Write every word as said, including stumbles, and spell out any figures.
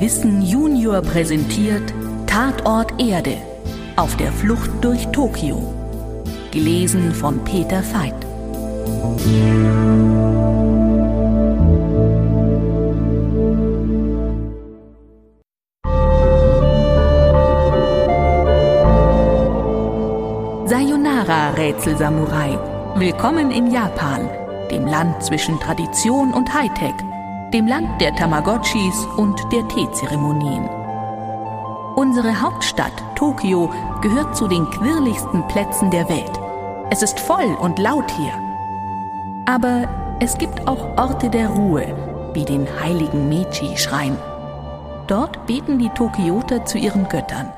Wissen Junior präsentiert Tatort Erde auf der Flucht durch Tokio. Gelesen von Peter Veit. Sayonara, Rätselsamurai. Willkommen in Japan, dem Land zwischen Tradition und Hightech, dem Land der Tamagotchis und der Teezeremonien. Unsere Hauptstadt, Tokio, gehört zu den quirligsten Plätzen der Welt. Es ist voll und laut hier. Aber es gibt auch Orte der Ruhe, wie den heiligen Meiji-Schrein. Dort beten die Tokioter zu ihren Göttern.